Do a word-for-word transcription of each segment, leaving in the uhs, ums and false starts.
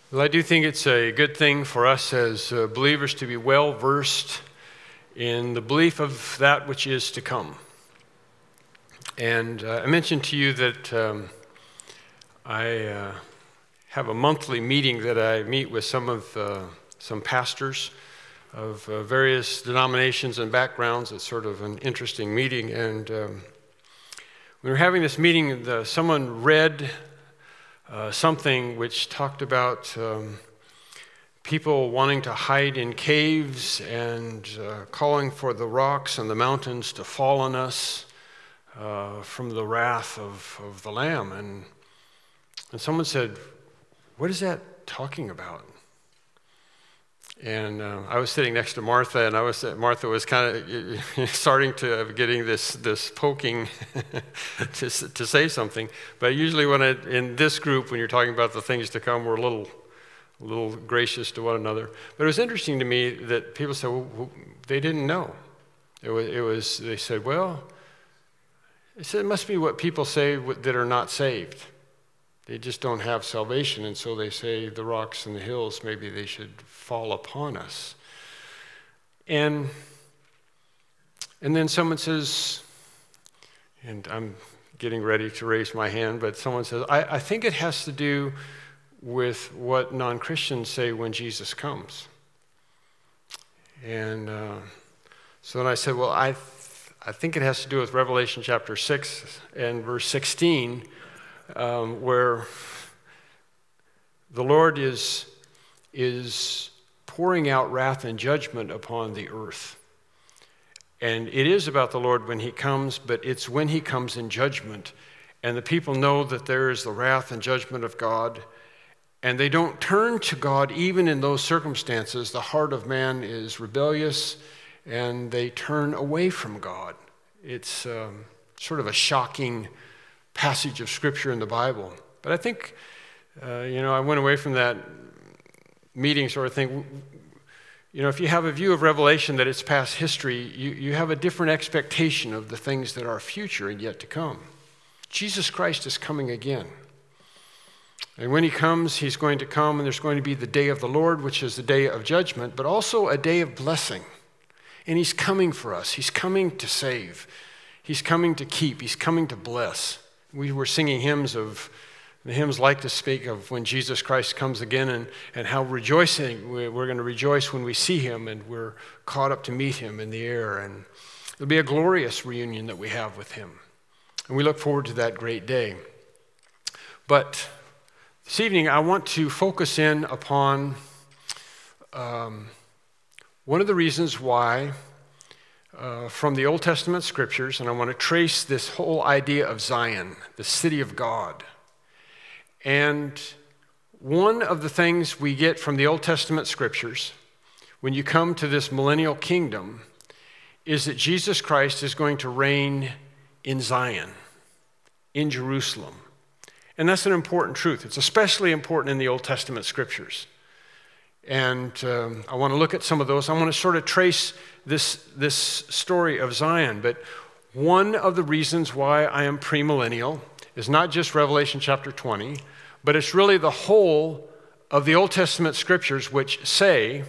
Well, I do think it's a good thing for us as uh, believers to be well versed in the belief of that which is to come. And uh, I mentioned to you that um, I uh, have a monthly meeting that I meet with some of uh, some pastors of uh, various denominations and backgrounds. It's sort of an interesting meeting. And um, when we were having this meeting, the, someone read Uh, something which talked about um, people wanting to hide in caves and uh, calling for the rocks and the mountains to fall on us uh, from the wrath of, of the Lamb. And, and someone said, what is that talking about? And uh, I was sitting next to Martha, and I was Martha was kind of starting to getting this this poking to to say something. But usually, when I, in this group, when you're talking about the things to come, we're a little a little gracious to one another. But it was interesting to me that people said, well, they didn't know. It was it was they said, well, they said it must be what people say that are not saved. They just don't have salvation, and so they say the rocks and the hills, maybe they should fall upon us. And and then someone says, and I'm getting ready to raise my hand, but someone says, I, I think it has to do with what non-Christians say when Jesus comes. And uh, so then I said, well, I, th- I think it has to do with Revelation chapter six and verse sixteen, Um, where the Lord is, is pouring out wrath and judgment upon the earth. And it is about the Lord when he comes, but it's when he comes in judgment. And the people know that there is the wrath and judgment of God, and they don't turn to God even in those circumstances. The heart of man is rebellious, and they turn away from God. It's um, sort of a shocking passage of Scripture in the Bible. But I think, uh, you know, I went away from that meeting sort of thing, you know, if you have a view of Revelation that it's past history, you, you have a different expectation of the things that are future and yet to come. Jesus Christ is coming again. And when he comes, he's going to come, and there's going to be the day of the Lord, which is the day of judgment, but also a day of blessing. And he's coming for us. He's coming to save. He's coming to keep. He's coming to bless. We were singing hymns of, the hymns like to speak of when Jesus Christ comes again, and, and how rejoicing, we're going to rejoice when we see him, and we're caught up to meet him in the air. And it'll be a glorious reunion that we have with him. And we look forward to that great day. But this evening, I want to focus in upon um, one of the reasons why Uh, from the Old Testament scriptures, and I want to trace this whole idea of Zion, the city of God. And one of the things we get from the Old Testament scriptures, when you come to this millennial kingdom, is that Jesus Christ is going to reign in Zion, in Jerusalem. And that's an important truth. It's especially important in the Old Testament scriptures. And um, I want to look at some of those. I want to sort of trace this, this story of Zion. But one of the reasons why I am premillennial is not just Revelation chapter twenty, but it's really the whole of the Old Testament scriptures, which say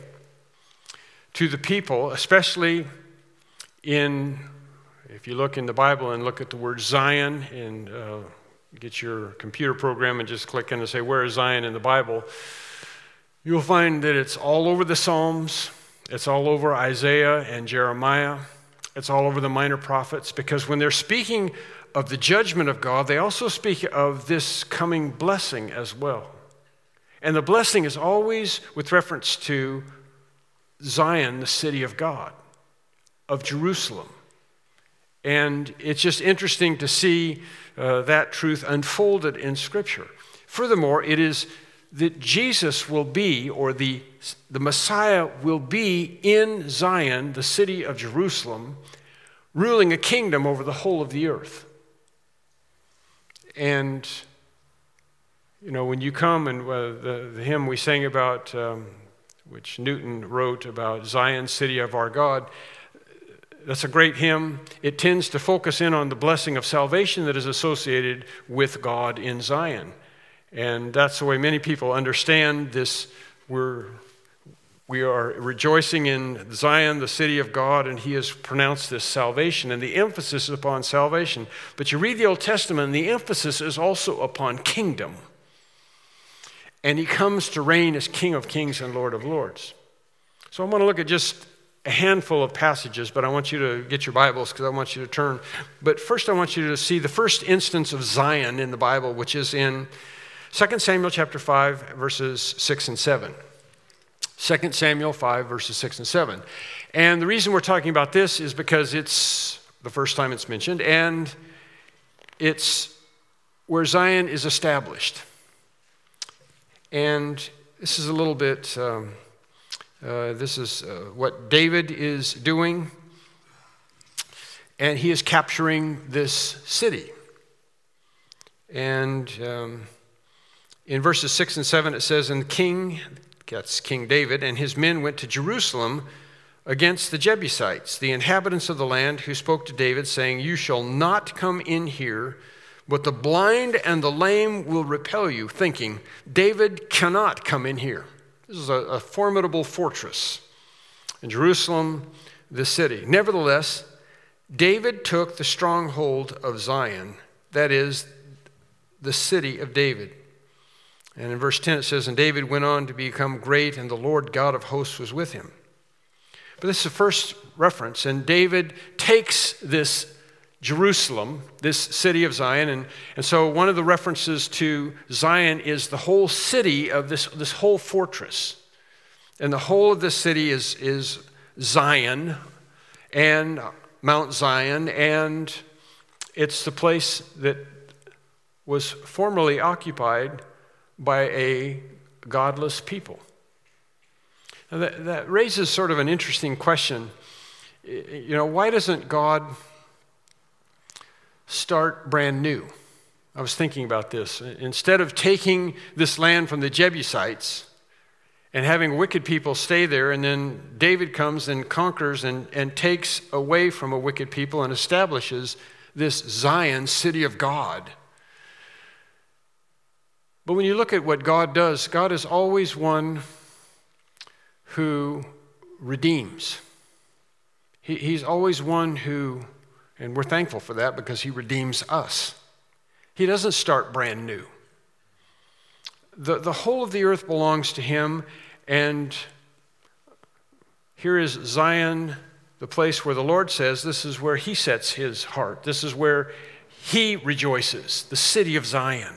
to the people, especially in, if you look in the Bible and look at the word Zion, and uh, get your computer program and just click in and say, where is Zion in the Bible? You'll find that it's all over the Psalms, it's all over Isaiah and Jeremiah, it's all over the minor prophets, because when they're speaking of the judgment of God, they also speak of this coming blessing as well. And the blessing is always with reference to Zion, the city of God, of Jerusalem. And it's just interesting to see uh, that truth unfolded in Scripture. Furthermore, it is that Jesus will be, or the, the Messiah will be in Zion, the city of Jerusalem, ruling a kingdom over the whole of the earth. And, you know, when you come, and uh, the, the hymn we sang about, um, which Newton wrote about Zion, city of our God, that's a great hymn. It tends to focus in on the blessing of salvation that is associated with God in Zion. And that's the way many people understand this. We're, we are rejoicing in Zion, the city of God, and he has pronounced this salvation, and the emphasis is upon salvation. But you read the Old Testament, and the emphasis is also upon kingdom. And he comes to reign as King of Kings and Lord of Lords. So I want to look at just a handful of passages, but I want you to get your Bibles because I want you to turn. But first I want you to see the first instance of Zion in the Bible, which is in Second Samuel chapter five, verses six and seven. Second Samuel five, verses six and seven. And the reason we're talking about this is because it's the first time it's mentioned, and it's where Zion is established. And this is a little bit... Um, Uh, this is uh, what David is doing, and he is capturing this city. And um, in verses six and seven it says, "And the king," that's King David, "and his men went to Jerusalem against the Jebusites, the inhabitants of the land, who spoke to David, saying, 'You shall not come in here, but the blind and the lame will repel you,' thinking, 'David cannot come in here.'" This is a, a formidable fortress in Jerusalem, the city. "Nevertheless, David took the stronghold of Zion," that is, the city of David. And in verse ten it says, "And David went on to become great, and the Lord God of hosts was with him." But this is the first reference, and David takes this Jerusalem, this city of Zion, and, and so one of the references to Zion is the whole city of this, this whole fortress. And the whole of this city is, is Zion and Mount Zion, and it's the place that was formerly occupied by a godless people. Now that, that raises sort of an interesting question. You know, why doesn't God start brand new? I was thinking about this. Instead of taking this land from the Jebusites and having wicked people stay there, and then David comes and conquers and, and takes away from a wicked people and establishes this Zion, city of God. But when you look at what God does, God is always one who redeems. He, he's always one who, and we're thankful for that because he redeems us. He doesn't start brand new. The, the whole of the earth belongs to him, and here is Zion, the place where the Lord says this is where he sets his heart. This is where he rejoices, the city of Zion.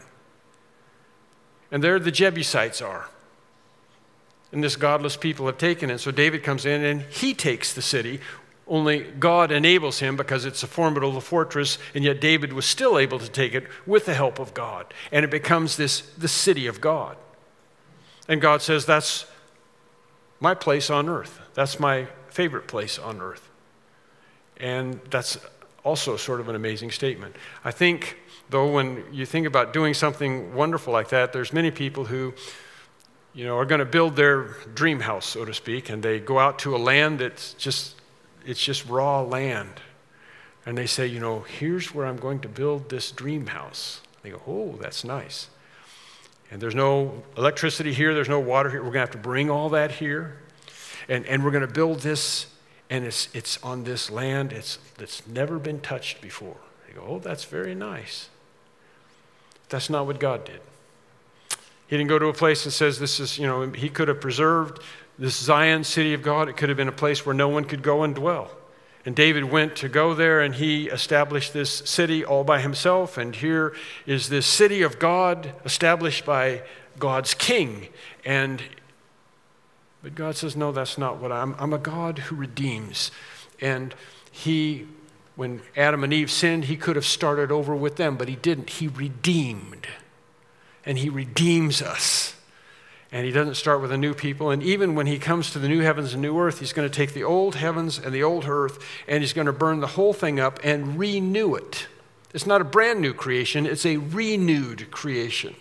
And there the Jebusites are. And this godless people have taken it. So David comes in and he takes the city. Only God enables him because it's a formidable fortress, and yet David was still able to take it with the help of God. And it becomes this the city of God. And God says, that's my place on earth. That's my favorite place on earth. And that's also sort of an amazing statement. I think, though, when you think about doing something wonderful like that, there's many people who, you know, are going to build their dream house, so to speak, and they go out to a land that's just It's just raw land. And they say, you know, here's where I'm going to build this dream house. They go, oh, that's nice. And there's no electricity here. There's no water here. We're going to have to bring all that here. And, and we're going to build this, and it's it's on this land it's that's never been touched before. They go, oh, that's very nice. That's not what God did. He didn't go to a place and says this is, you know, he could have preserved this Zion, city of God. It could have been a place where no one could go and dwell. And David went to go there, and he established this city all by himself. And here is this city of God established by God's king. And but God says, no, that's not what I'm. I'm a God who redeems. And he, when Adam and Eve sinned, he could have started over with them, but he didn't. He redeemed. And he redeems us. And he doesn't start with a new people. And even when he comes to the new heavens and new earth, he's going to take the old heavens and the old earth, and he's going to burn the whole thing up and renew it. It's not a brand new creation. It's a renewed creation.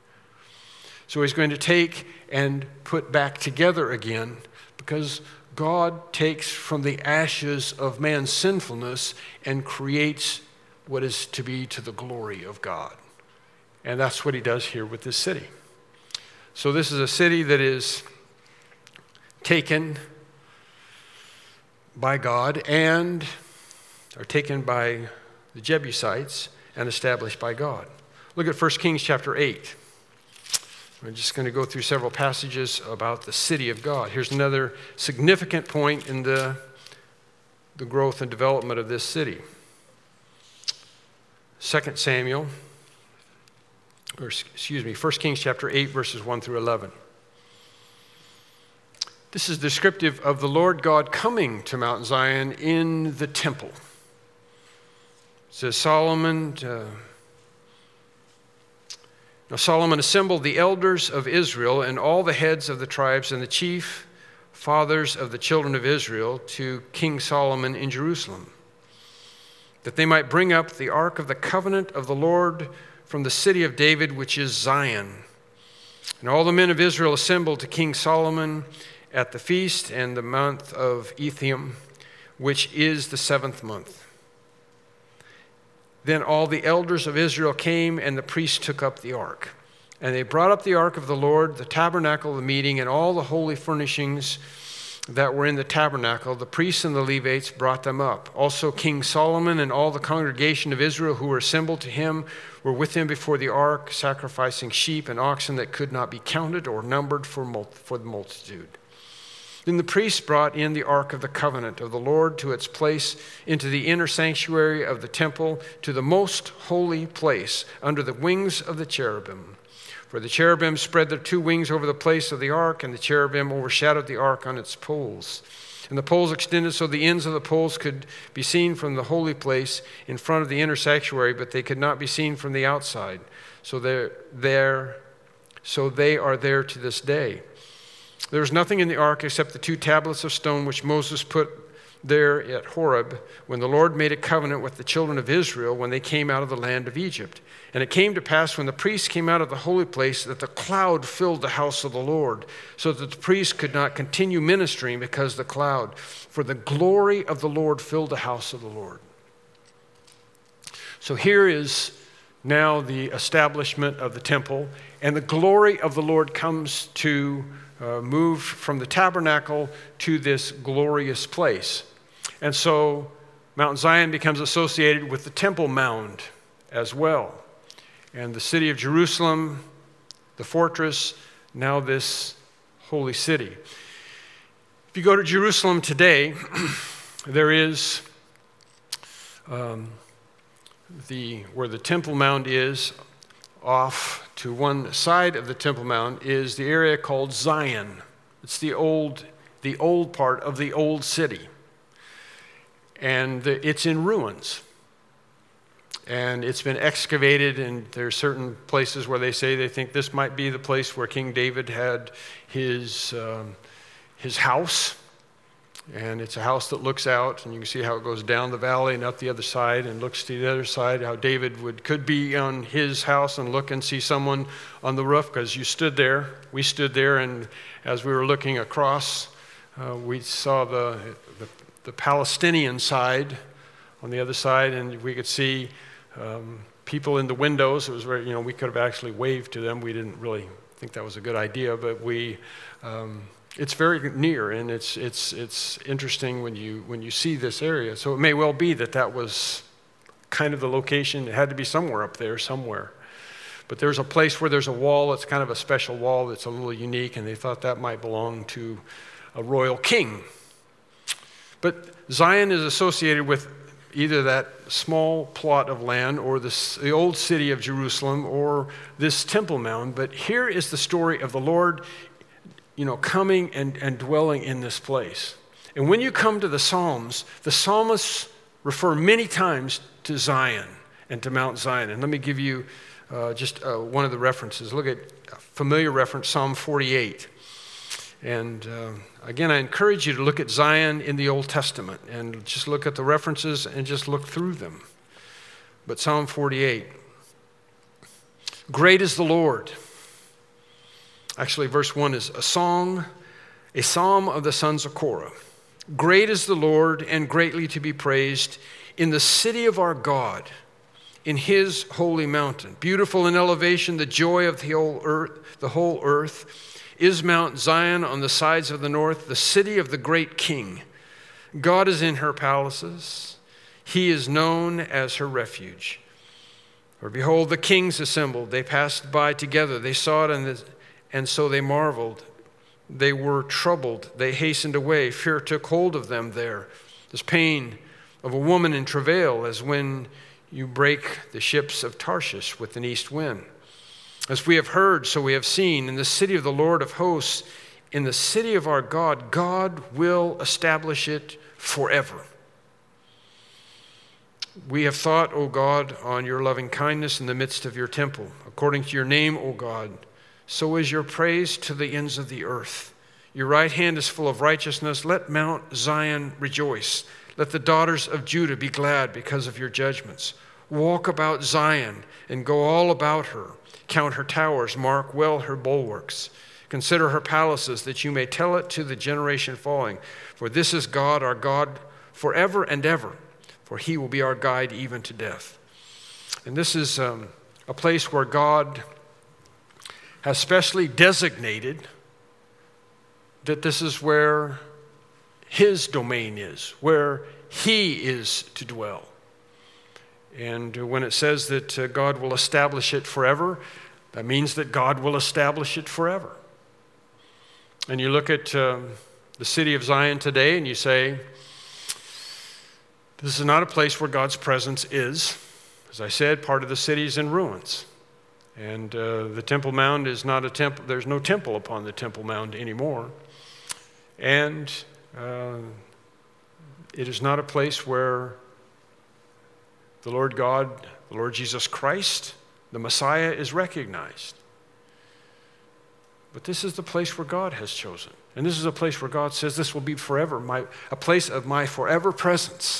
So he's going to take and put back together again, because God takes from the ashes of man's sinfulness and creates what is to be to the glory of God. And that's what he does here with this city. So this is a city that is taken by God and are taken by the Jebusites and established by God. Look at First Kings chapter eight. We're just going to go through several passages about the city of God. Here's another significant point in the, the growth and development of this city. Second Samuel, or excuse me, First Kings chapter eight, verses one through eleven. This is descriptive of the Lord God coming to Mount Zion in the temple. It says Solomon, uh, now Solomon assembled the elders of Israel and all the heads of the tribes and the chief fathers of the children of Israel to King Solomon in Jerusalem, that they might bring up the ark of the covenant of the Lord from the city of David, which is Zion. And all the men of Israel assembled to King Solomon at the feast and the month of Ethiam, which is the seventh month. Then all the elders of Israel came, and the priests took up the ark. And they brought up the ark of the Lord, the tabernacle of the meeting, and all the holy furnishings that were in the tabernacle. The priests and the Levites brought them up. Also King Solomon and all the congregation of Israel who were assembled to him were with him before the ark, sacrificing sheep and oxen that could not be counted or numbered for, mul- for the multitude. Then the priests brought in the ark of the covenant of the Lord to its place into the inner sanctuary of the temple, to the most holy place, under the wings of the cherubim. For the cherubim spread their two wings over the place of the ark, and the cherubim overshadowed the ark on its poles. And the poles extended so the ends of the poles could be seen from the holy place in front of the inner sanctuary, but they could not be seen from the outside. So they're there, so they are there to this day. There was nothing in the ark except the two tablets of stone which Moses put there at Horeb when the Lord made a covenant with the children of Israel when they came out of the land of Egypt. And it came to pass when the priests came out of the holy place that the cloud filled the house of the Lord, so that the priests could not continue ministering because of the cloud. For the glory of the Lord filled the house of the Lord. So here is now the establishment of the temple, and the glory of the Lord comes to Uh, moved from the tabernacle to this glorious place. And so Mount Zion becomes associated with the Temple Mound as well. And the city of Jerusalem, the fortress, now this holy city. If you go to Jerusalem today, there is um, the where the Temple Mound is. Off to one side of the Temple Mount is the area called Zion. It's the old, the old part of the old city. And it's in ruins. And it's been excavated, and there are certain places where they say they think this might be the place where King David had his, um, his house. And it's a house that looks out, and you can see how it goes down the valley and up the other side and looks to the other side, how David would could be on his house and look and see someone on the roof, because you stood there. We stood there, and as we were looking across, uh, we saw the, the the Palestinian side on the other side, and we could see um, people in the windows. It was very, you know, we could have actually waved to them. We didn't really think that was a good idea, but we... Um, It's very near, and it's it's it's interesting when you when you see this area. So it may well be that that was kind of the location. It had to be somewhere up there, somewhere. But there's a place where there's a wall that's kind of a special wall that's a little unique, and they thought that might belong to a royal king. But Zion is associated with either that small plot of land or this, the old city of Jerusalem or this Temple Mound. But here is the story of the Lord, you know, coming and, and dwelling in this place. And when you come to the Psalms, the psalmists refer many times to Zion and to Mount Zion. And let me give you uh, just uh, one of the references. Look at a familiar reference, Psalm forty-eight. And uh, again, I encourage you to look at Zion in the Old Testament and just look at the references and just look through them. But Psalm forty-eight, great is the Lord. Actually, verse one is a song, a psalm of the sons of Korah. Great is the Lord and greatly to be praised in the city of our God, in his holy mountain. Beautiful in elevation, the joy of the whole earth, the whole earth is Mount Zion on the sides of the north, the city of the great king. God is in her palaces. He is known as her refuge. For behold, the kings assembled. They passed by together. They saw it, and, the, and so they marveled. They were troubled. They hastened away. Fear took hold of them there. This pain of a woman in travail, as when you break the ships of Tarshish with an east wind. As we have heard, so we have seen. In the city of the Lord of hosts, in the city of our God, God will establish it forever. We have thought, O God, on your loving kindness in the midst of your temple. According to your name, O God, so is your praise to the ends of the earth. Your right hand is full of righteousness. Let Mount Zion rejoice. Let the daughters of Judah be glad because of your judgments. Walk about Zion and go all about her. Count her towers, mark well her bulwarks. Consider her palaces, that you may tell it to the generation following. For this is God, our God, forever and ever. For he will be our guide even to death. And this is um, a place where God has specially designated that this is where his domain is, where he is to dwell. And when it says that uh, God will establish it forever, that means that God will establish it forever. And you look at um, the city of Zion today and you say, this is not a place where God's presence is. As I said, part of the city is in ruins. And uh, the Temple Mount is not a temple. There's no temple upon the Temple Mount anymore. And uh, it is not a place where the Lord God, the Lord Jesus Christ, the Messiah, is recognized. But this is the place where God has chosen. And this is a place where God says, this will be forever, my, a place of my forever presence.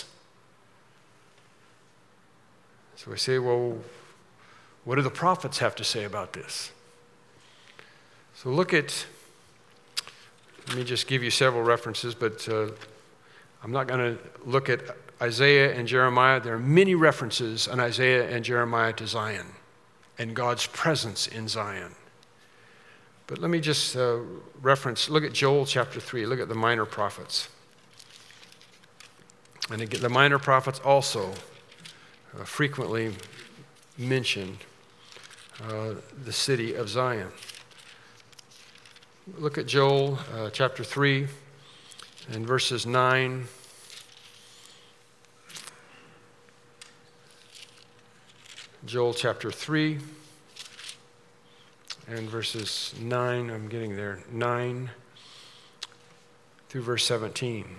So we say, well, what do the prophets have to say about this? So look at, let me just give you several references, but uh, I'm not going to look at Isaiah and Jeremiah. There are many references in Isaiah and Jeremiah to Zion and God's presence in Zion. But let me just uh, reference, look at Joel chapter three, look at the minor prophets. And again, the minor prophets also uh, frequently mentioned uh, the city of Zion. Look at Joel uh, chapter three and verses nine. Joel chapter three and verses nine, I'm getting there, nine through verse seventeen.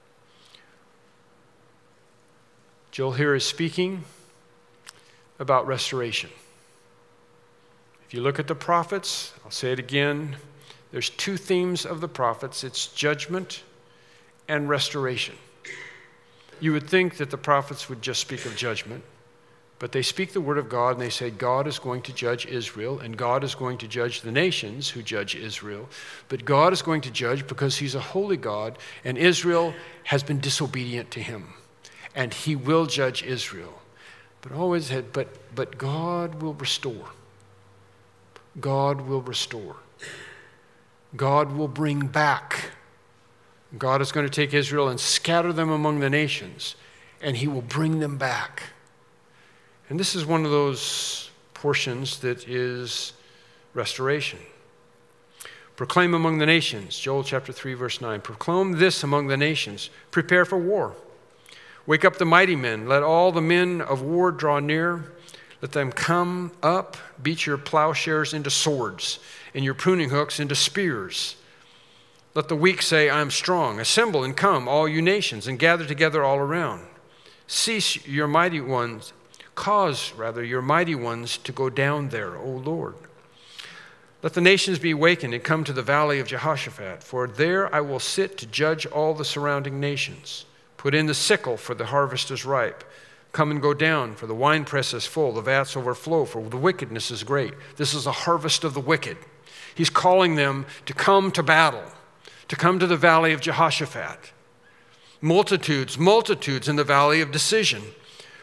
Joel here is speaking about restoration. If you look at the prophets, I'll say it again, there's two themes of the prophets. It's judgment and restoration. You would think that the prophets would just speak of judgment, but they speak the word of God and they say God is going to judge Israel and God is going to judge the nations who judge Israel. But God is going to judge because he's a holy God and Israel has been disobedient to him. And he will judge Israel. But always had, but but God will restore. God will restore. God will bring back. God is going to take Israel and scatter them among the nations, and he will bring them back. And this is one of those portions that is restoration. Proclaim among the nations, Joel chapter three, verse nine. Proclaim this among the nations. Prepare for war. Wake up the mighty men. Let all the men of war draw near. Let them come up. Beat your plowshares into swords and your pruning hooks into spears. Let the weak say, I am strong. Assemble and come, all you nations, and gather together all around. Cease your mighty ones. Cause, rather, your mighty ones to go down there, O Lord. Let the nations be awakened and come to the valley of Jehoshaphat, for there I will sit to judge all the surrounding nations. Put in the sickle, for the harvest is ripe. Come and go down, for the winepress is full, the vats overflow, for the wickedness is great. This is a harvest of the wicked. He's calling them to come to battle, to come to the valley of Jehoshaphat. Multitudes, multitudes in the valley of decision.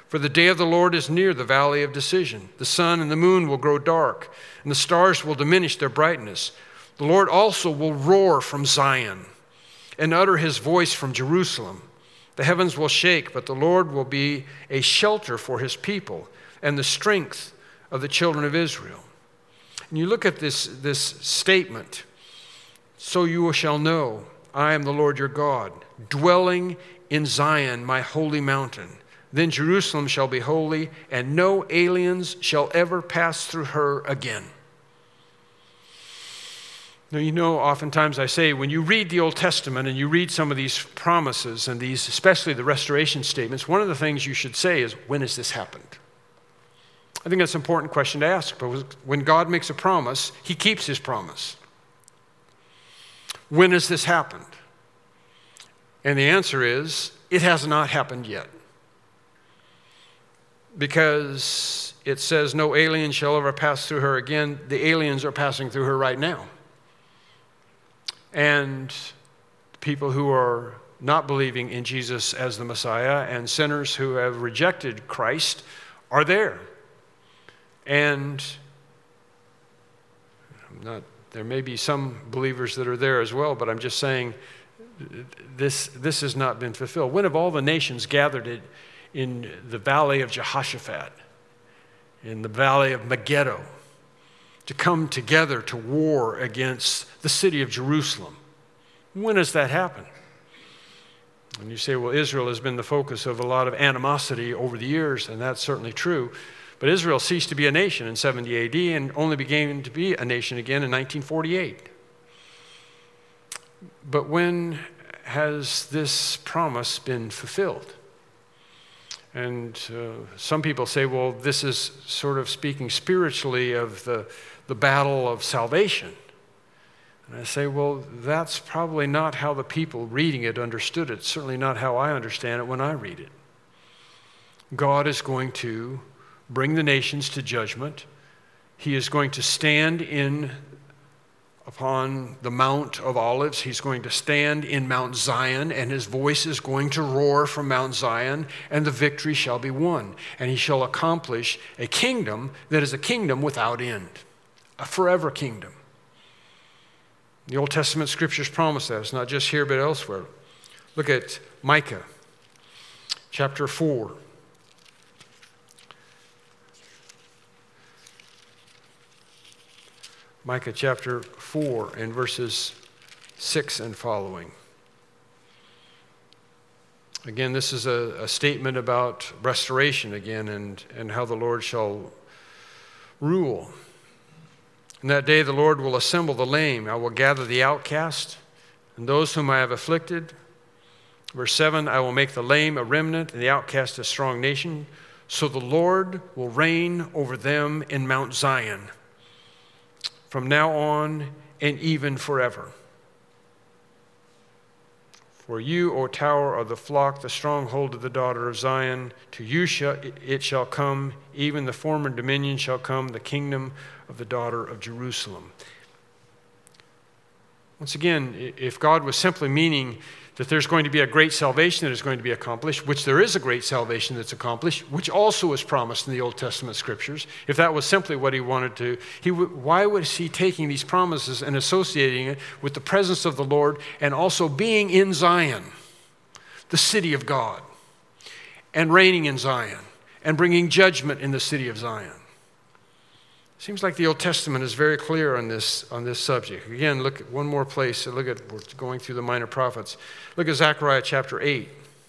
For the day of the Lord is near the valley of decision. The sun and the moon will grow dark, and the stars will diminish their brightness. The Lord also will roar from Zion and utter his voice from Jerusalem. The heavens will shake, but the Lord will be a shelter for his people and the strength of the children of Israel. And you look at this, this statement, so you shall know I am the Lord your God, dwelling in Zion, my holy mountain. Then Jerusalem shall be holy, and no aliens shall ever pass through her again. Now, you know, oftentimes I say, when you read the Old Testament and you read some of these promises and these, especially the restoration statements, one of the things you should say is, when has this happened? I think that's an important question to ask, because when God makes a promise, he keeps his promise. When has this happened? And the answer is, it has not happened yet. Because it says, no alien shall ever pass through her again. The aliens are passing through her right now. And people who are not believing in Jesus as the Messiah and sinners who have rejected Christ are there. And I'm not, there may be some believers that are there as well, but I'm just saying this, this has not been fulfilled. When have all the nations gathered it in the valley of Jehoshaphat, in the valley of Megiddo, to come together to war against the city of Jerusalem? When has that happened? And you say, well, Israel has been the focus of a lot of animosity over the years, and that's certainly true. But Israel ceased to be a nation in seventy A D and only began to be a nation again in nineteen forty-eight. But when has this promise been fulfilled? And uh, some people say, well, this is sort of speaking spiritually of the, the battle of salvation. And I say, well, that's probably not how the people reading it understood it. Certainly not how I understand it when I read it. God is going to bring the nations to judgment. He is going to stand in upon the Mount of Olives. He's going to stand in Mount Zion, and his voice is going to roar from Mount Zion, and the victory shall be won. And he shall accomplish a kingdom that is a kingdom without end, a forever kingdom. The Old Testament scriptures promise that. It's not just here, but elsewhere. Look at Micah chapter four. Micah chapter four and verses six and following. Again, this is a, a statement about restoration again and, and how the Lord shall rule. In that day the Lord will assemble the lame. I will gather the outcast and those whom I have afflicted. Verse seven, I will make the lame a remnant and the outcast a strong nation. So the Lord will reign over them in Mount Zion, from now on and even forever. For you, O tower of the flock, the stronghold of the daughter of Zion, to you shall, it shall come, even the former dominion shall come, the kingdom of the daughter of Jerusalem. Once again, if God was simply meaning that there's going to be a great salvation that is going to be accomplished, which there is a great salvation that's accomplished, which also is promised in the Old Testament scriptures. If that was simply what he wanted to, he w- why was he taking these promises and associating it with the presence of the Lord and also being in Zion, the city of God, and reigning in Zion and bringing judgment in the city of Zion? Seems like the Old Testament is very clear on this, on this subject. Again, look at one more place. Look at, we're going through the minor prophets. Look at Zechariah chapter eight.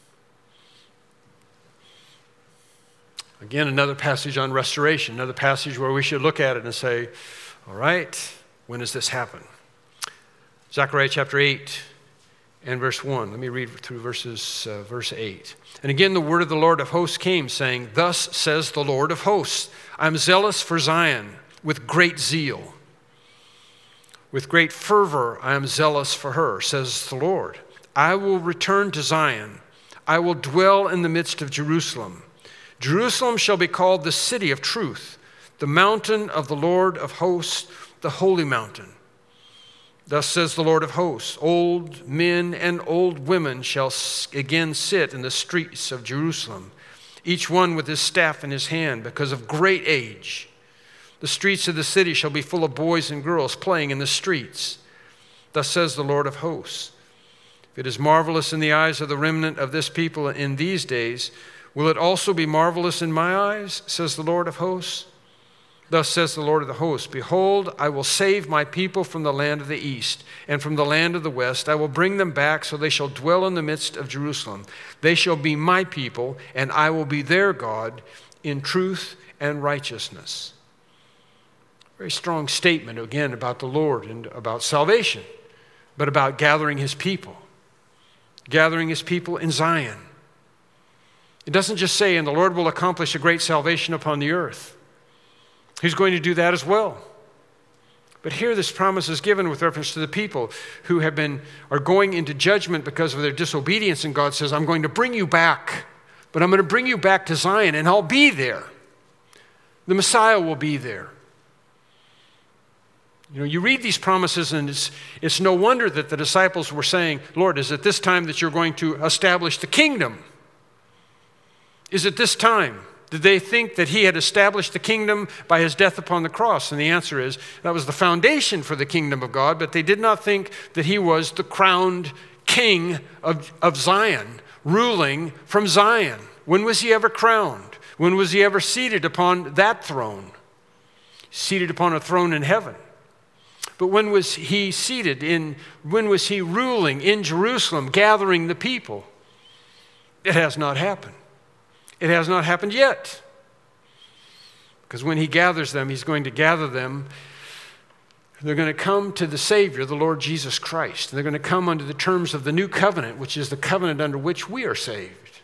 Again, another passage on restoration, another passage where we should look at it and say, all right, when does this happen? Zechariah chapter eight and verse one. Let me read through verses, uh, verse eight. And again, the word of the Lord of hosts came, saying, thus says the Lord of hosts, I am zealous for Zion with great zeal. With great fervor I am zealous for her, says the Lord. I will return to Zion. I will dwell in the midst of Jerusalem. Jerusalem shall be called the city of truth, the mountain of the Lord of hosts, the holy mountain. Thus says the Lord of hosts, old men and old women shall again sit in the streets of Jerusalem, each one with his staff in his hand, because of great age. The streets of the city shall be full of boys and girls playing in the streets. Thus says the Lord of hosts. If it is marvelous in the eyes of the remnant of this people in these days, will it also be marvelous in my eyes, says the Lord of hosts? Thus says the Lord of the hosts, behold, I will save my people from the land of the east and from the land of the west. I will bring them back, so they shall dwell in the midst of Jerusalem. They shall be my people, and I will be their God in truth and righteousness. Very strong statement, again, about the Lord and about salvation, but about gathering his people, gathering his people in Zion. It doesn't just say, and the Lord will accomplish a great salvation upon the earth. He's going to do that as well. But here this promise is given with reference to the people who have been, are going into judgment because of their disobedience, and God says, I'm going to bring you back, but I'm going to bring you back to Zion, and I'll be there. The Messiah will be there. You know, you read these promises, and it's, it's no wonder that the disciples were saying, Lord, is it this time that you're going to establish the kingdom? Is it this time? Did they think that he had established the kingdom by his death upon the cross? And the answer is, that was the foundation for the kingdom of God, but they did not think that he was the crowned king of, of Zion, ruling from Zion. When was he ever crowned? When was he ever seated upon that throne? Seated upon a throne in heaven. But when was he seated in, when was he ruling in Jerusalem, gathering the people? It has not happened. It has not happened yet. Because when he gathers them, he's going to gather them. They're going to come to the Savior, the Lord Jesus Christ. And they're going to come under the terms of the new covenant, which is the covenant under which we are saved.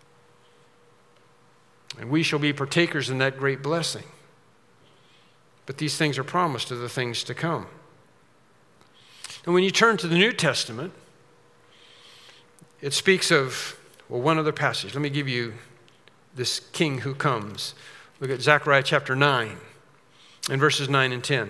And we shall be partakers in that great blessing. But these things are promised of the things to come. And when you turn to the New Testament, it speaks of, well, one other passage. Let me give you this king who comes. Look at Zechariah chapter nine and verses nine and ten.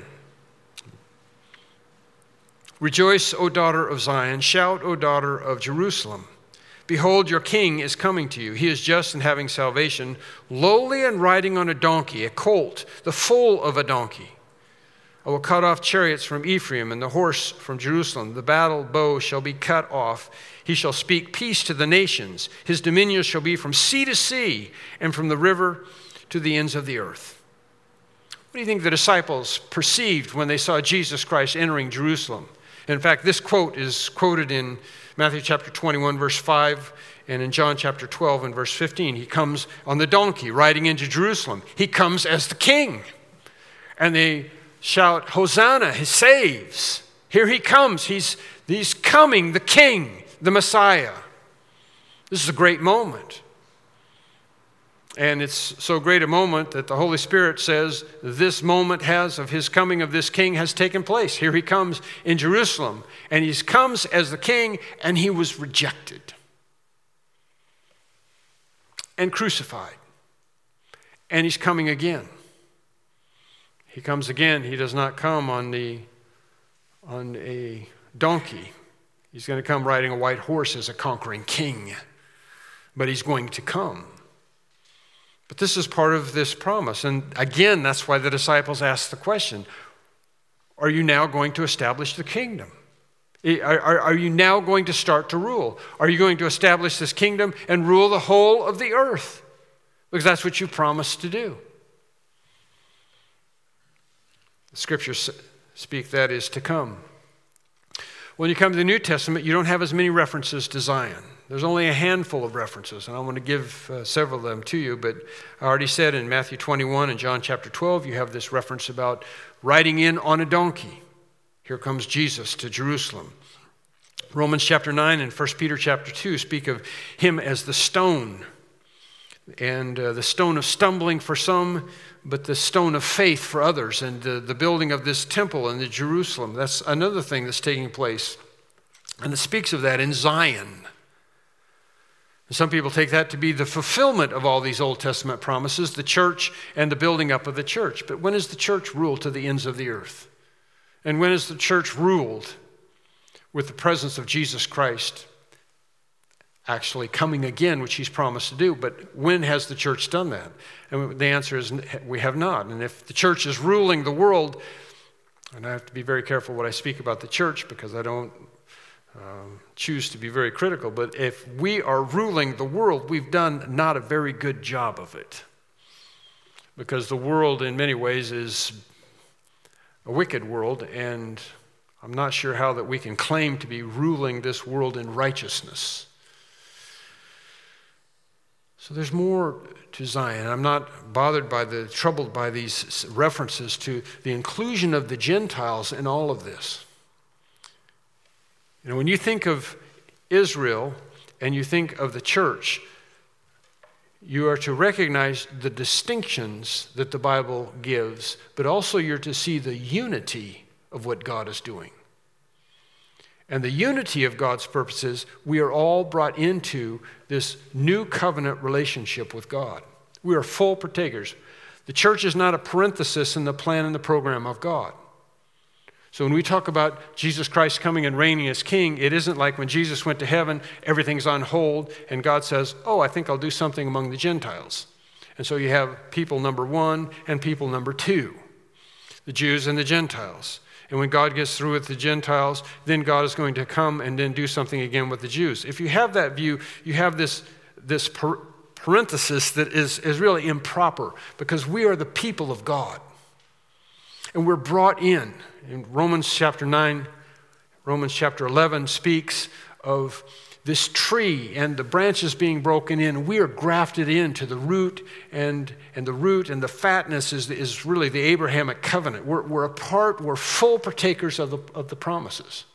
Rejoice, O daughter of Zion. Shout, O daughter of Jerusalem. Behold, your king is coming to you. He is just and having salvation, lowly and riding on a donkey, a colt, the foal of a donkey. I will cut off chariots from Ephraim and the horse from Jerusalem. The battle bow shall be cut off. He shall speak peace to the nations. His dominion shall be from sea to sea and from the river to the ends of the earth. What do you think the disciples perceived when they saw Jesus Christ entering Jerusalem? In fact, this quote is quoted in Matthew chapter twenty-one, verse five, and in John chapter twelve and verse fifteen. He comes on the donkey riding into Jerusalem. He comes as the king. And they shout, Hosanna, he saves. Here he comes. He's, he's coming, the king, the Messiah. This is a great moment. And it's so great a moment that the Holy Spirit says this moment has of his coming of this king has taken place. Here he comes in Jerusalem. And he comes as the king, and he was rejected and crucified. And he's coming again. He comes again. He does not come on the on a donkey. He's going to come riding a white horse as a conquering king. But he's going to come. But this is part of this promise. And again, that's why the disciples asked the question, are you now going to establish the kingdom? Are, are, are you now going to start to rule? Are you going to establish this kingdom and rule the whole of the earth? Because that's what you promised to do. The scriptures speak that is to come. When you come to the New Testament, you don't have as many references to Zion. There's only a handful of references, and I want to give uh, several of them to you, but I already said in Matthew twenty-one and John chapter twelve, you have this reference about riding in on a donkey. Here comes Jesus to Jerusalem. Romans chapter nine and First Peter chapter two speak of him as the stone, and uh, the stone of stumbling for some, but the stone of faith for others, and uh, the building of this temple in the Jerusalem. That's another thing that's taking place, and it speaks of that in Zion. Some people take that to be the fulfillment of all these Old Testament promises, the church and the building up of the church. But when is the church ruled to the ends of the earth? And when is the church ruled with the presence of Jesus Christ actually coming again, which he's promised to do. But when has the church done that? And the answer is we have not. And if the church is ruling the world, and I have to be very careful what I speak about the church because I don't um, choose to be very critical, but if we are ruling the world, we've done not a very good job of it. Because the world in many ways is a wicked world, and I'm not sure how that we can claim to be ruling this world in righteousness. So there's more to Zion. I'm not bothered by the, troubled by these references to the inclusion of the Gentiles in all of this. You know, when you think of Israel and you think of the church, you are to recognize the distinctions that the Bible gives, but also you're to see the unity of what God is doing. And the unity of God's purposes, we are all brought into this new covenant relationship with God. We are full partakers. The church is not a parenthesis in the plan and the program of God. So when we talk about Jesus Christ coming and reigning as king, it isn't like when Jesus went to heaven, everything's on hold, and God says, oh, I think I'll do something among the Gentiles. And so you have people number one and people number two, the Jews and the Gentiles. And when God gets through with the Gentiles, then God is going to come and then do something again with the Jews. If you have that view, you have this, this per- parenthesis that is, is really improper because we are the people of God. And we're brought in. In Romans chapter nine, Romans chapter eleven speaks of this tree and the branches being broken in. We are grafted into the root, and, and the root and the fatness is, is really the Abrahamic covenant. We're, we're a part, we're full partakers of the, of the promises.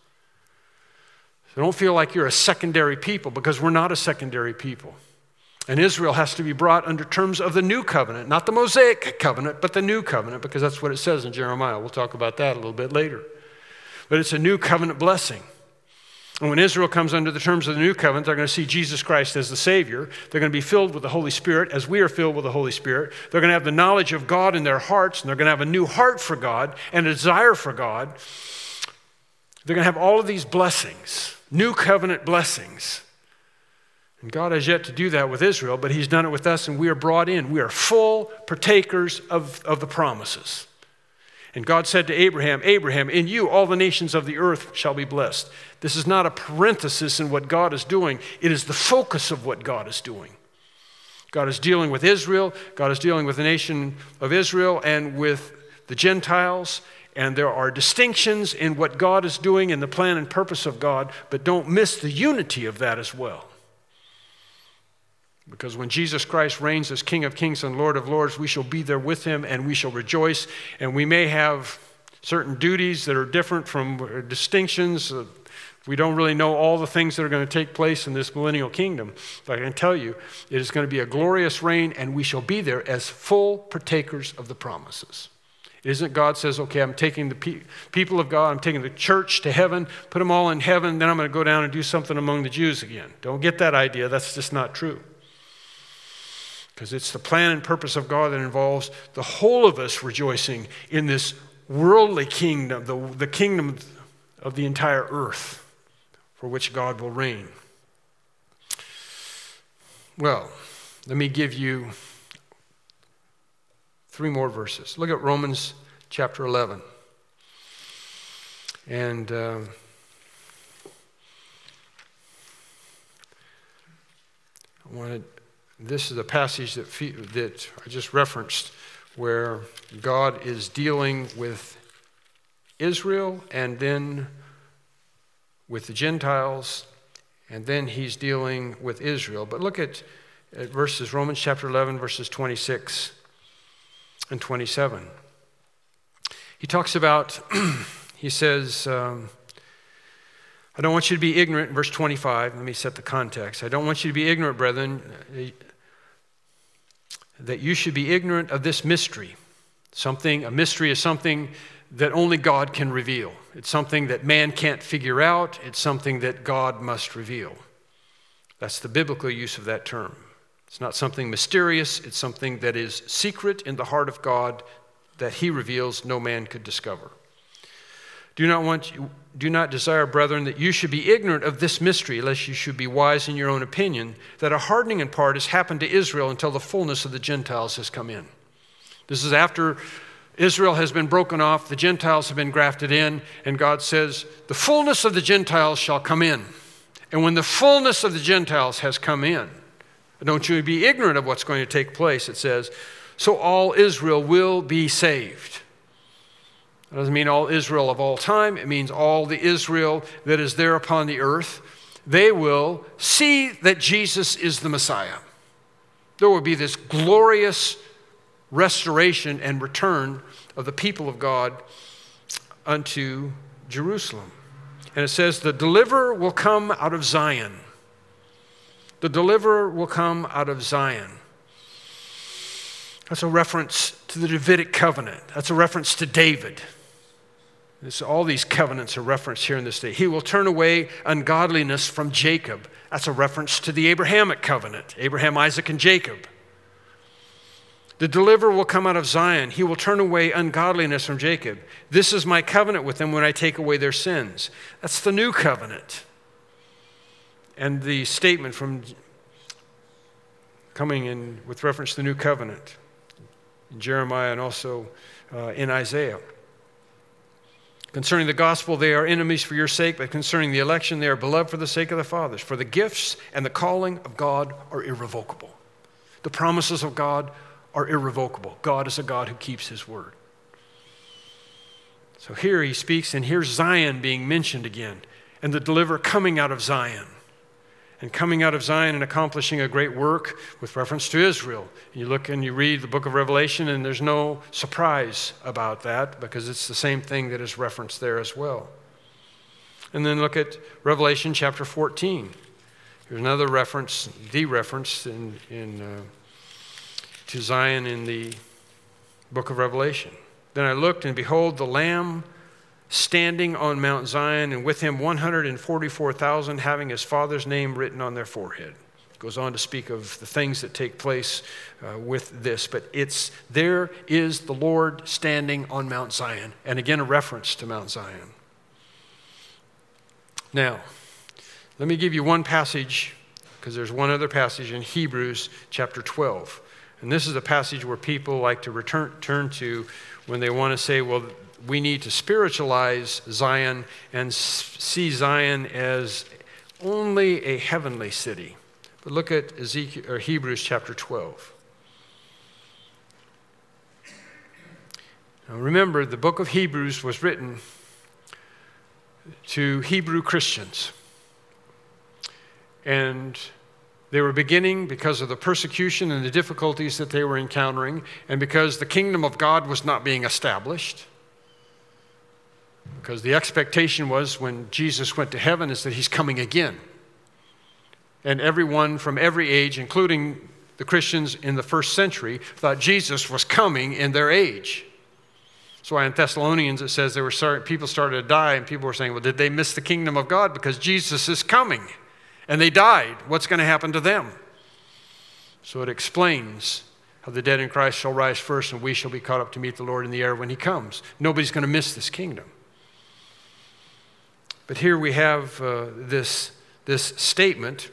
So don't feel like you're a secondary people, because we're not a secondary people. And Israel has to be brought under terms of the new covenant, not the Mosaic covenant, but the new covenant, because that's what it says in Jeremiah. We'll talk about that a little bit later. But it's a new covenant blessing. And when Israel comes under the terms of the new covenant, they're going to see Jesus Christ as the Savior. They're going to be filled with the Holy Spirit as we are filled with the Holy Spirit. They're going to have the knowledge of God in their hearts, and they're going to have a new heart for God and a desire for God. They're going to have all of these blessings, new covenant blessings. And God has yet to do that with Israel, but he's done it with us, and we are brought in. We are full partakers of, of the promises. And God said to Abraham, Abraham, in you all the nations of the earth shall be blessed. This is not a parenthesis in what God is doing. It is the focus of what God is doing. God is dealing with Israel. God is dealing with the nation of Israel and with the Gentiles. And there are distinctions in what God is doing in the plan and purpose of God, but don't miss the unity of that as well. Because when Jesus Christ reigns as King of Kings and Lord of Lords, we shall be there with him and we shall rejoice. And we may have certain duties that are different from distinctions. We don't really know all the things that are going to take place in this millennial kingdom. But I can tell you, it is going to be a glorious reign, and we shall be there as full partakers of the promises. It isn't God says, okay, I'm taking the pe- people of God, I'm taking the church to heaven, put them all in heaven, then I'm going to go down and do something among the Jews again. Don't get that idea. That's just not true. Because it's the plan and purpose of God that involves the whole of us rejoicing in this worldly kingdom, the, the kingdom of the entire earth for which God will reign. Well, let me give you three more verses. Look at Romans chapter eleven. And uh, I wanted... This is a passage that, that I just referenced where God is dealing with Israel and then with the Gentiles, and then he's dealing with Israel. But look at, at verses, Romans chapter eleven, verses twenty-six and twenty-seven. He talks about, he says, um, I don't want you to be ignorant, verse twenty-five, let me set the context. I don't want you to be ignorant, brethren, that you should be ignorant of this mystery. Something, a mystery is something that only God can reveal. It's something that man can't figure out. It's something that God must reveal. That's the biblical use of that term. It's not something mysterious. It's something that is secret in the heart of God that he reveals no man could discover. Do not want you, do not desire, brethren, that you should be ignorant of this mystery, lest you should be wise in your own opinion, that a hardening in part has happened to Israel until the fullness of the Gentiles has come in. This is after Israel has been broken off, the Gentiles have been grafted in, and God says, the fullness of the Gentiles shall come in. And when the fullness of the Gentiles has come in, don't you be ignorant of what's going to take place, it says, so all Israel will be saved. That doesn't mean all Israel of all time. It means all the Israel that is there upon the earth. They will see that Jesus is the Messiah. There will be this glorious restoration and return of the people of God unto Jerusalem. And it says, the deliverer will come out of Zion. The deliverer will come out of Zion. That's a reference to the Davidic covenant. That's a reference to David. This, all these covenants are referenced here in this day. He will turn away ungodliness from Jacob. That's a reference to the Abrahamic covenant, Abraham, Isaac, and Jacob. The deliverer will come out of Zion. He will turn away ungodliness from Jacob. This is my covenant with them when I take away their sins. That's the new covenant. And the statement from coming in with reference to the new covenant in Jeremiah and also uh, in Isaiah. Concerning the gospel, they are enemies for your sake, but concerning the election, they are beloved for the sake of the fathers. For the gifts and the calling of God are irrevocable. The promises of God are irrevocable. God is a God who keeps his word. So here he speaks, and here's Zion being mentioned again, and the deliverer coming out of Zion. And coming out of Zion and accomplishing a great work with reference to Israel. You look and you read the book of Revelation, and there's no surprise about that because it's the same thing that is referenced there as well. And then look at Revelation chapter fourteen. Here's another reference, the reference in, in, uh, to Zion in the book of Revelation. Then I looked, and behold, the Lamb standing on Mount Zion, and with him one hundred forty-four thousand, having his Father's name written on their forehead. It goes on to speak of the things that take place uh, with this, but it's, there is the Lord standing on Mount Zion, and again a reference to Mount Zion. Now, let me give you one passage, because there's one other passage in Hebrews chapter twelve, and this is a passage where people like to return turn to when they want to say, well, we need to spiritualize Zion and see Zion as only a heavenly city. But look at Ezekiel, or Hebrews chapter twelve. Now remember, the book of Hebrews was written to Hebrew Christians. And they were beginning because of the persecution and the difficulties that they were encountering, and because the kingdom of God was not being established. Because the expectation was when Jesus went to heaven is that he's coming again. And everyone from every age, including the Christians in the first century, thought Jesus was coming in their age. That's why in Thessalonians it says there were start, people started to die, and people were saying, well, did they miss the kingdom of God? Because Jesus is coming. And they died. What's going to happen to them? So it explains how the dead in Christ shall rise first, and we shall be caught up to meet the Lord in the air when he comes. Nobody's going to miss this kingdom. But here we have uh, this, this statement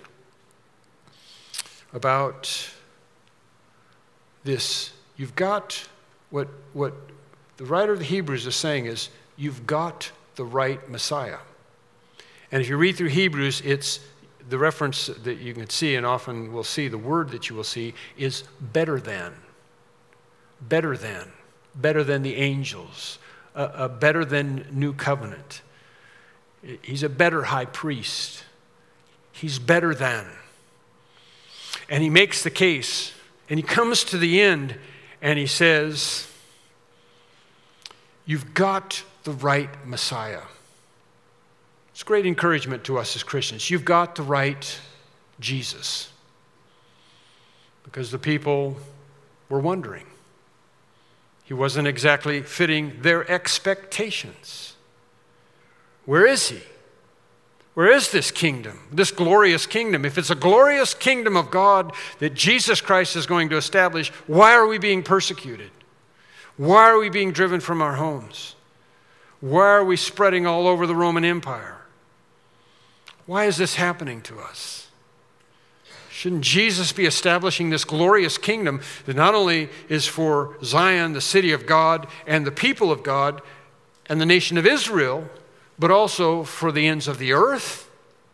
about this. You've got, what, what the writer of the Hebrews is saying is, you've got the right Messiah. And if you read through Hebrews, it's the reference that you can see, and often we'll see, the word that you will see is better than. Better than. Better than the angels. A, a better than new covenant. He's a better high priest. He's better than. And he makes the case, and he comes to the end, and he says, you've got the right Messiah. It's great encouragement to us as Christians. You've got the right Jesus. Because the people were wondering. He wasn't exactly fitting their expectations. Where is he? Where is this kingdom, this glorious kingdom? If it's a glorious kingdom of God that Jesus Christ is going to establish, why are we being persecuted? Why are we being driven from our homes? Why are we spreading all over the Roman Empire? Why is this happening to us? Shouldn't Jesus be establishing this glorious kingdom that not only is for Zion, the city of God, and the people of God, and the nation of Israel, but also for the ends of the earth?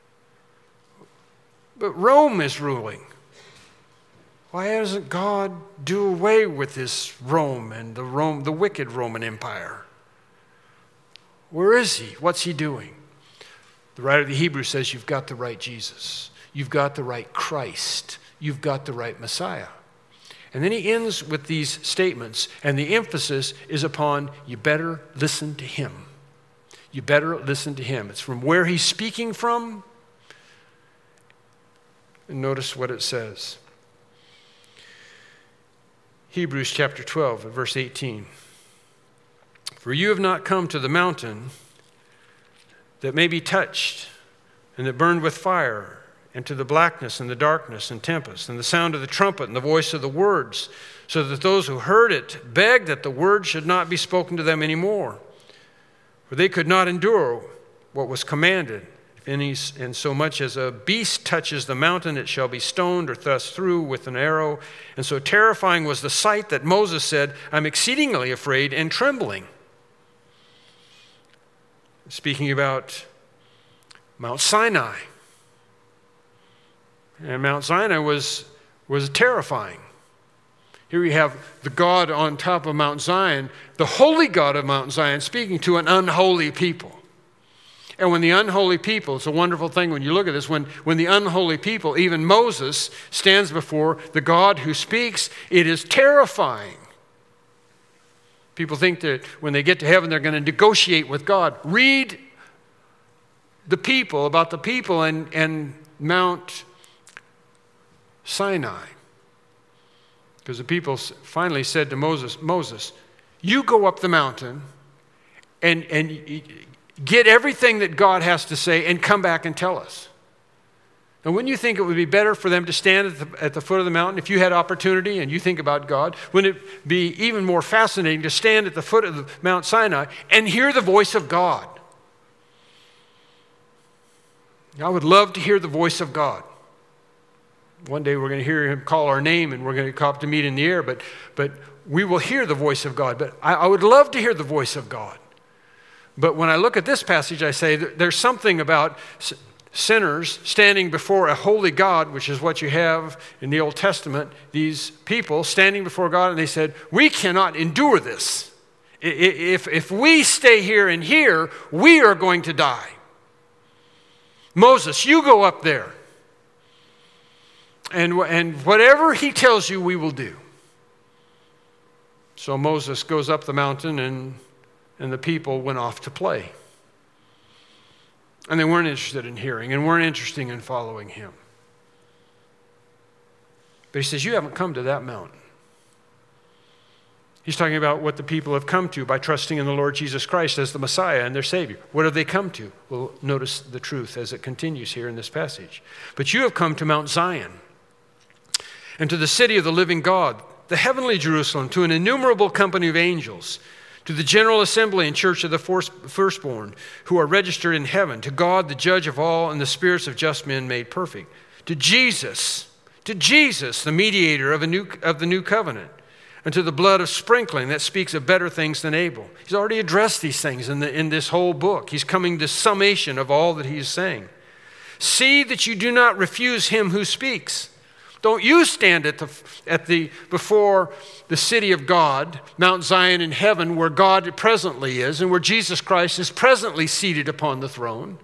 But Rome is ruling. Why doesn't God do away with this Rome and the Rome, the wicked Roman Empire? Where is he? What's he doing? The writer of the Hebrews says you've got the right Jesus. You've got the right Christ. You've got the right Messiah. And then he ends with these statements, and the emphasis is upon you better listen to him. You better listen to him. It's from where he's speaking from. And notice what it says. Hebrews chapter twelve, verse eighteen. For you have not come to the mountain that may be touched and that burned with fire, and to the blackness and the darkness and tempest and the sound of the trumpet and the voice of the words, so that those who heard it begged that the word should not be spoken to them anymore. For they could not endure what was commanded. If any, and so much as a beast touches the mountain, it shall be stoned or thrust through with an arrow. And so terrifying was the sight that Moses said, I'm exceedingly afraid and trembling. Speaking about Mount Sinai. And Mount Sinai was, was terrifying. Here we have the God on top of Mount Zion, the holy God of Mount Zion, speaking to an unholy people. And when the unholy people, it's a wonderful thing when you look at this, when, when the unholy people, even Moses, stands before the God who speaks, it is terrifying. People think that when they get to heaven, they're going to negotiate with God. Read the people, about the people and, and Mount Sinai. Because the people finally said to Moses, Moses, you go up the mountain and, and get everything that God has to say and come back and tell us. Now, wouldn't you think it would be better for them to stand at the, at the foot of the mountain if you had opportunity and you think about God? Wouldn't it be even more fascinating to stand at the foot of the Mount Sinai and hear the voice of God? I would love to hear the voice of God. One day we're going to hear him call our name and we're going to come up to meet in the air, but, but we will hear the voice of God. But I, I would love to hear the voice of God. But when I look at this passage, I say there's something about sinners standing before a holy God, which is what you have in the Old Testament, these people standing before God, and they said, we cannot endure this. If, if we stay here and here, we are going to die. Moses, you go up there. And, and whatever he tells you, we will do. So Moses goes up the mountain, and, and the people went off to play. And they weren't interested in hearing and weren't interested in following him. But he says, you haven't come to that mountain. He's talking about what the people have come to by trusting in the Lord Jesus Christ as the Messiah and their Savior. What have they come to? Well, notice the truth as it continues here in this passage. But you have come to Mount Zion and to the city of the living God, the heavenly Jerusalem, to an innumerable company of angels, to the general assembly and church of the firstborn who are registered in heaven, to God, the judge of all, and the spirits of just men made perfect, to Jesus, to Jesus, the mediator of, a new, of the new covenant, and to the blood of sprinkling that speaks of better things than Abel. He's already addressed these things in, the, in this whole book. He's coming to summation of all that he's saying. See that you do not refuse him who speaks. Don't you stand at the, at the, before the city of God, Mount Zion in heaven, where God presently is and where Jesus Christ is presently seated upon the throne.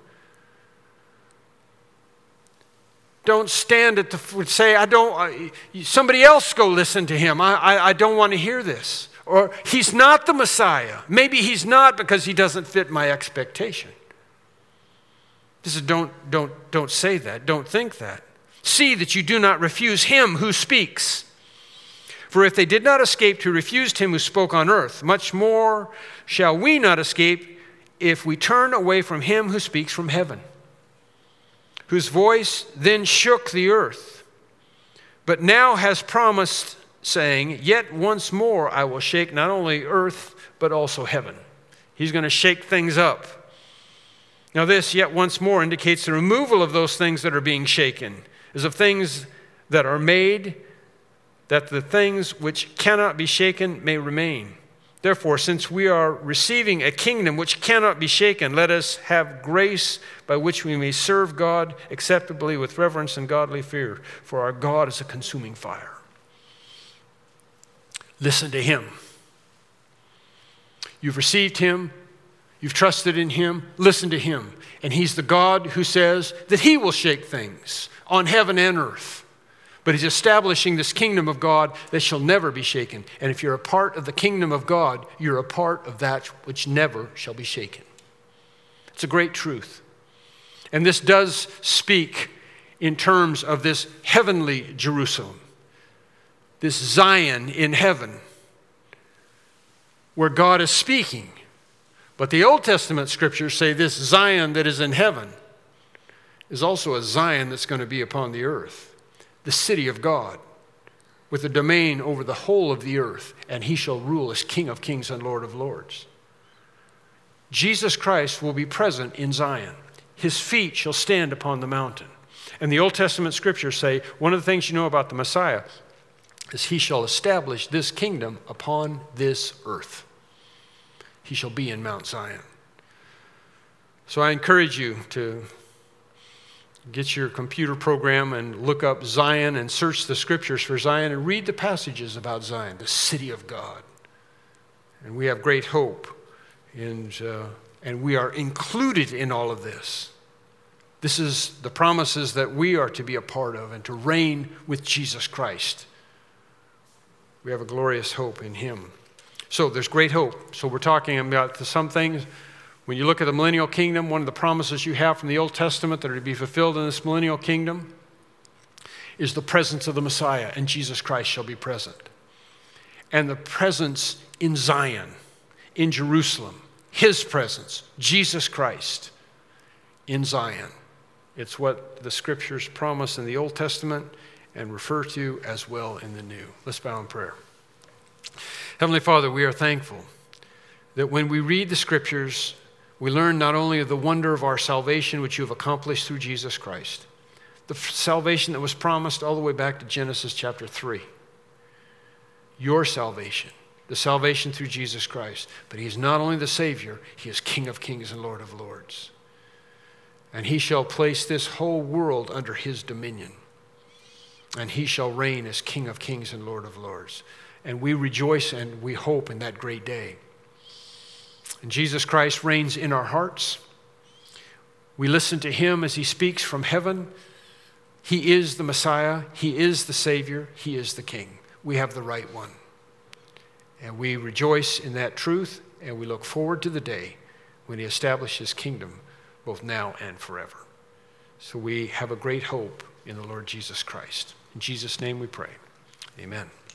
Don't stand at the, say, I don't, somebody else go listen to him. I, I, I don't want to hear this. Or he's not the Messiah. Maybe he's not because he doesn't fit my expectation. This is don't, don't, don't say that. Don't think that. See that you do not refuse him who speaks. For if they did not escape who refused him who spoke on earth, much more shall we not escape if we turn away from him who speaks from heaven, whose voice then shook the earth, but now has promised, saying, yet once more I will shake not only earth, but also heaven. He's going to shake things up. Now this, yet once more, indicates the removal of those things that are being shaken, as of things that are made, that the things which cannot be shaken may remain. Therefore, since we are receiving a kingdom which cannot be shaken, let us have grace by which we may serve God acceptably with reverence and godly fear, for our God is a consuming fire. Listen to him. You've received him. You've trusted in him. Listen to him. And he's the God who says that he will shake things on heaven and earth. But he's establishing this kingdom of God that shall never be shaken. And if you're a part of the kingdom of God, you're a part of that which never shall be shaken. It's a great truth. And this does speak in terms of this heavenly Jerusalem, this Zion in heaven, where God is speaking. But the Old Testament scriptures say this Zion that is in heaven is also a Zion that's going to be upon the earth, the city of God, with a domain over the whole of the earth, and he shall rule as King of kings and Lord of lords. Jesus Christ will be present in Zion. His feet shall stand upon the mountain. And the Old Testament scriptures say one of the things you know about the Messiah is he shall establish this kingdom upon this earth. He shall be in Mount Zion. So I encourage you to get your computer program and look up Zion and search the scriptures for Zion and read the passages about Zion, the city of God. And we have great hope, and, uh, and we are included in all of this. This is the promises that we are to be a part of and to reign with Jesus Christ. We have a glorious hope in him. So there's great hope. So we're talking about some things. When you look at the millennial kingdom, one of the promises you have from the Old Testament that are to be fulfilled in this millennial kingdom is the presence of the Messiah, and Jesus Christ shall be present. And the presence in Zion, in Jerusalem, his presence, Jesus Christ in Zion. It's what the scriptures promise in the Old Testament and refer to as well in the New. Let's bow in prayer. Heavenly Father, we are thankful that when we read the scriptures, we learn not only of the wonder of our salvation, which you have accomplished through Jesus Christ, the salvation that was promised all the way back to Genesis chapter three. Your salvation, the salvation through Jesus Christ. But he is not only the Savior, he is King of kings and Lord of lords. And he shall place this whole world under his dominion. And he shall reign as King of kings and Lord of lords. And we rejoice and we hope in that great day. And Jesus Christ reigns in our hearts. We listen to him as he speaks from heaven. He is the Messiah. He is the Savior. He is the King. We have the right one. And we rejoice in that truth, and we look forward to the day when he establishes his kingdom both now and forever. So we have a great hope in the Lord Jesus Christ. In Jesus' name we pray. Amen.